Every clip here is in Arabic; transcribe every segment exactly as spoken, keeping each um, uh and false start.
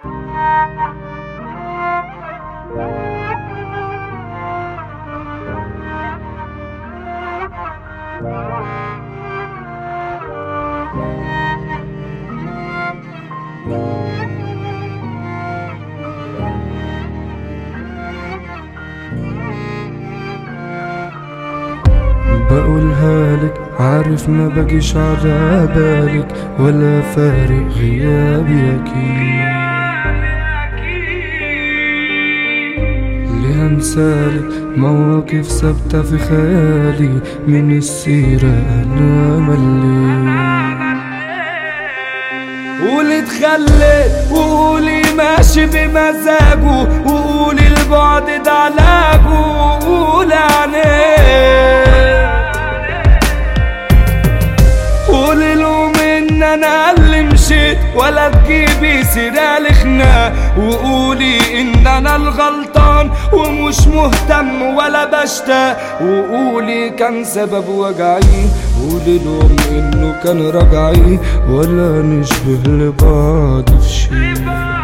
بقولها لك عارف ما بجيش على بالك ولا فارق غيابي اكيد. ليه انسالك مواقف ثابتة في خيالي من السيرة انا مليت. قولي اتخليت وقولي ماشي بمزاجه وقولي البعد ده علاجه وقولي عينيه. قولي لهم ان انا اللي مشيت ولا تجيبي سيرة لخناق وقولي ان انا الغلطان ومش مهتم ولا بشتاق وقولي كان سبب وجعي. قولي لهم انه كان رجعي ولا نشبه لبعض في شي.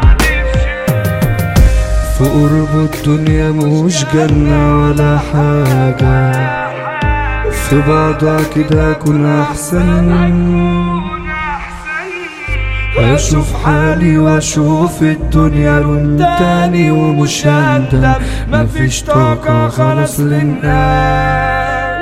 في قرب الدنيا مش جنة ولا حاجة في بعضها كده اكون احسن. اشوف حالي واشوف الدنيا لون تاني ومش هندم. مفيش طاقة خلاص للنقاش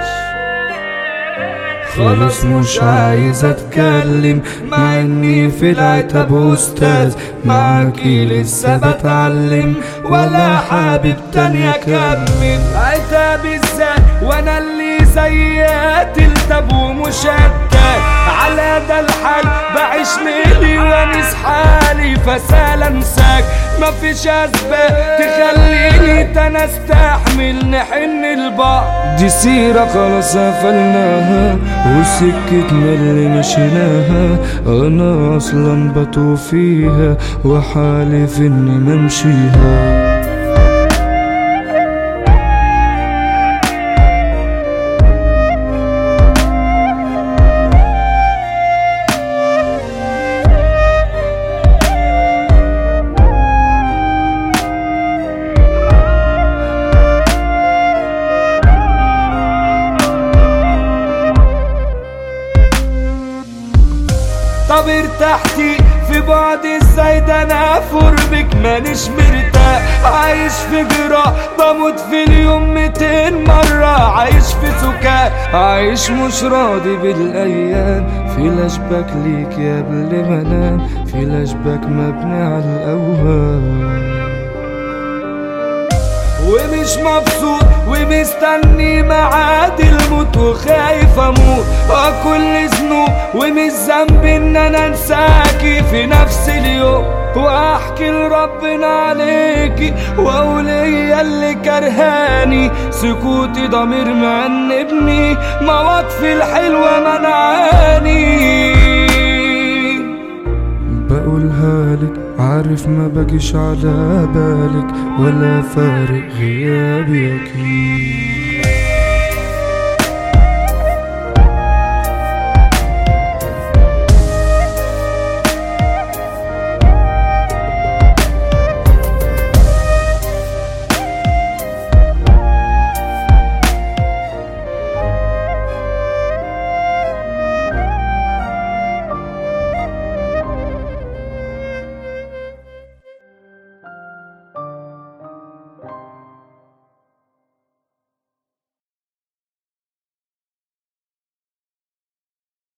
خلاص مش عايز اتكلم مع اني في العتاب استاذ معاكي لسه بتعلم ولا حابب تاني اكمل. عتاب ازاي وانا اللي زيات التاب ومشتت على ده الحال بعيش ليلي وانس حالي فسال انساك. مفيش اسباب تخليني تانا استحمل نحن لبعض. دي سيرة خلاص قفلناها وسكتنا اللي مشيناها انا اصلا بتوه فيها وحالف اني ممشيها. طب ارتحتي في بعد ازاي ده انا قربك مانيش مرتاح. عايش في جراح بموت في اليوم ميتين مرة عايش في سكات عايش مش راضي بالايام. في الاشباك ليك يا قبل ما انام في الاشباك مبني على الاوهام ومش مبسوط ومستني معاد الموت وخايف اموت وكل ذنوب ومش ذنبي ان انا انساكي في نفس اليوم واحكي لربنا عليكي واقول هي اللي كرهاني. سكوتي ضمير مأنبني مواقفي الحلوة منعاني. بقولها لك عارف ما بجيش على بالك ولا فارق غيابي اكيد.